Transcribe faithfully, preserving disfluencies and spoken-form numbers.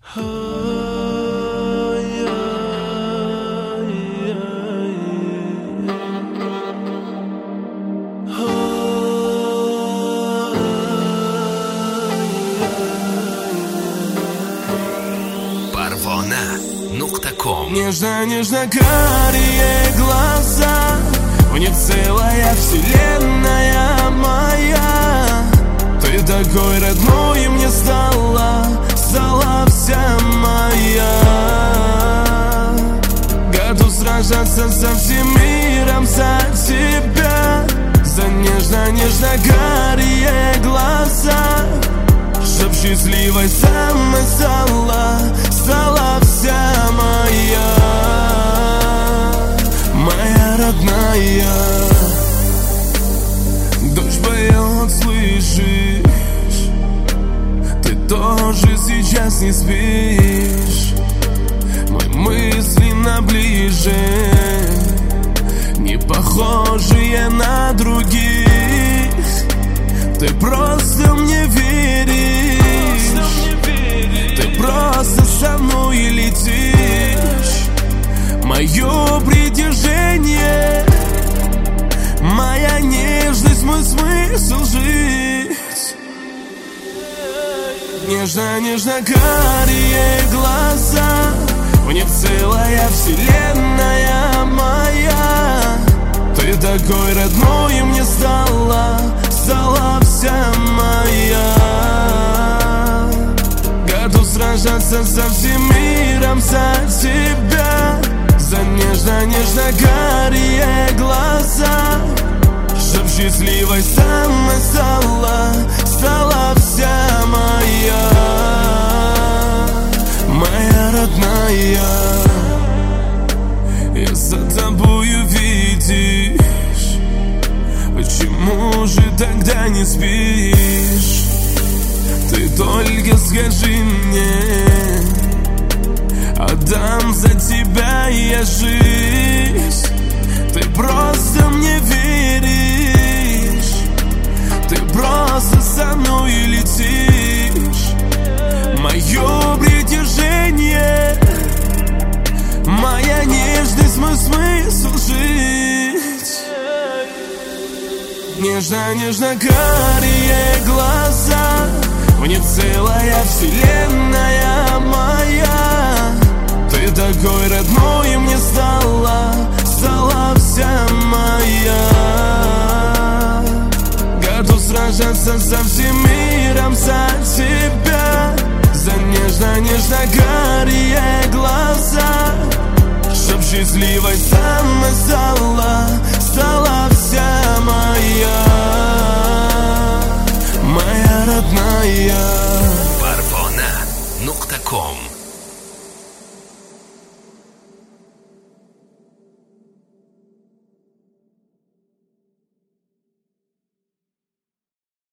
Нежно-нежно карие глаза, в них целая вселенная моя. Ты такой родной мне стала, стала вся моя. Готов сражаться со всем миром за тебя, за нежно-нежно карие глаза, чтоб счастливой самой стала, стала вся моя, моя родная. Дождь поет, слышишь? Ты тоже сейчас не спишь. Мои мысленно ближе, не похожие на других. Ты просто мне веришь, ты просто со мной летишь. Мое притяжение, моя нежность, мой смысл жить. Нежно-нежно карие глаза, в них целая вселенная моя. Ты такой родной мне стала, стала вся моя. Готов сражаться со всем миром за тебя, за нежно-нежно карие глаза, чтоб счастливой самой стала, стала вся моя, моя родная. Я за тобою, видишь, почему же тогда не спишь? Ты только скажи мне, отдам за тебя я жизнь. Ты просто мне веришь, ты просто со мной летишь. Мое притяжение, моя нежность, мой смысл жить. Нежно-нежно карие глаза, в них целая вселенная моя. Ты такой родной мне стала, стала вся моя. Готов сражаться со всем миром за тебя, за нежно-нежно карие глаза, чтоб счастливой самой стала, стала вся моя, моя родная.